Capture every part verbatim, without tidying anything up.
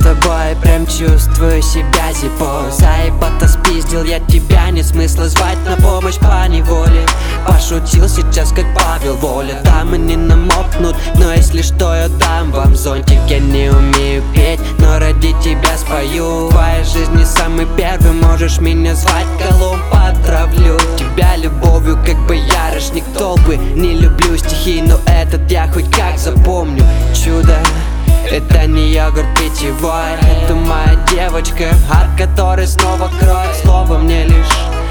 тобой, прям чувствую себя зипо. Заебато спиздил я тебя, нет смысла звать на помощь по неволе. Пошутил сейчас как Павел Воля. Дамы не намокнут, но если что я дам вам зонтик. Я не умею петь, но ради тебя спою. В твоей жизни самый первый, можешь меня звать Колумб. Отравлю тебя любовью, как боярышник толпы. Не люблю стихи, но этот я хоть как запомню. Чудо, это не йогурт питьевой, это моя девочка, от которой снова кровь. Слово мне лишь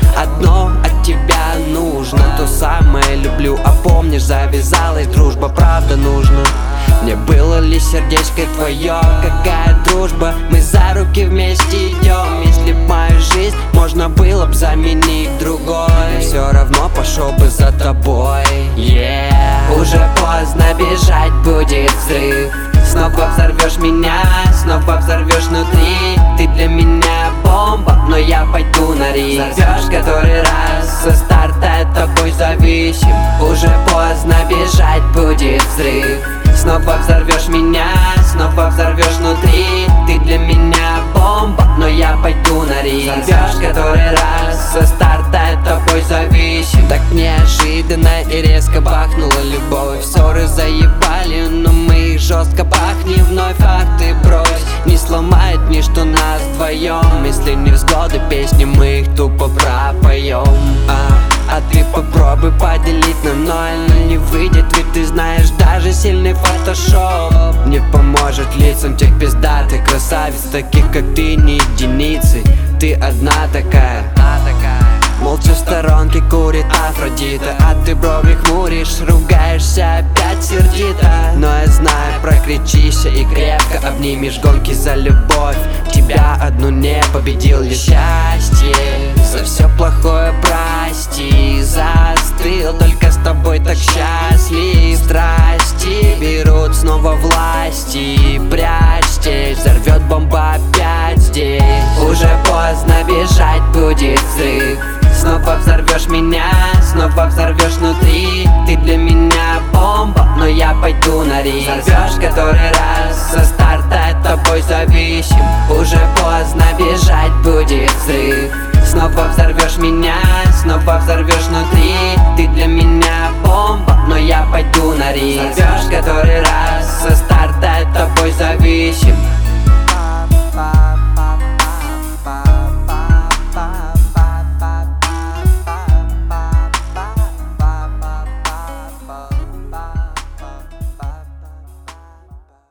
одно от тебя нужно, то самое люблю. А помнишь, завязалась дружба, правда нужно. Не было ли сердечко твое, какая дружба? Мы за руки вместе идем. Если б мою жизнь можно было б заменить другой, все равно пошел бы за тобой. Yeah. Уже поздно бежать, будет взрыв. Снова взорвешь меня, снова взорвешь внутри. Ты для меня бомба, но я пойду на риск. Взорвешь который раз, со старта от тобой зависим. Уже поздно бежать, будет взрыв. Снова взорвешь меня, снова взорвешь внутри. Ты для меня бомба, но я пойду на риск. Взорвешь который раз, со старта от тобой зависим. Так неожиданно и резко бахнула любовь. Ссоры заебали, но мы их жестко пахнем. Вновь факты брось, не сломает ничто нас вдвоем. Если не взгоды песни, мы их тупо пропоем. а, а ты попробуй поделить на ноль, но не выйдет, ведь ты знаешь, даже сильный фотошоп не поможет лицам тех пиздатых красавиц, таких как ты, не единицы. Ты одна такая, молча в сторонке курит Афродита. А ты брови хмуришь, ругаешься опять сердито. Но я знаю, прокричишься и крепко обнимешь. Гонки за любовь, тебя одну не победил лишь счастье. За все плохое прости, застыл, только с тобой так счастлив. Страсти берут снова власти, прячьтесь, взорвет бомба опять здесь. Уже поздно бежать, будет взрыв. Снова взорвешь меня, снова взорвешь внутри. Ты для меня бомба, но я пойду на риск. Взорвешь который раз, со старта от тобой зависим. Уже поздно бежать, будет взрыв. Снова взорвешь меня, снова взорвешь внутри. Ты для меня бомба, но я пойду на риск. Взорвешь который раз, со старта от тобой зависим.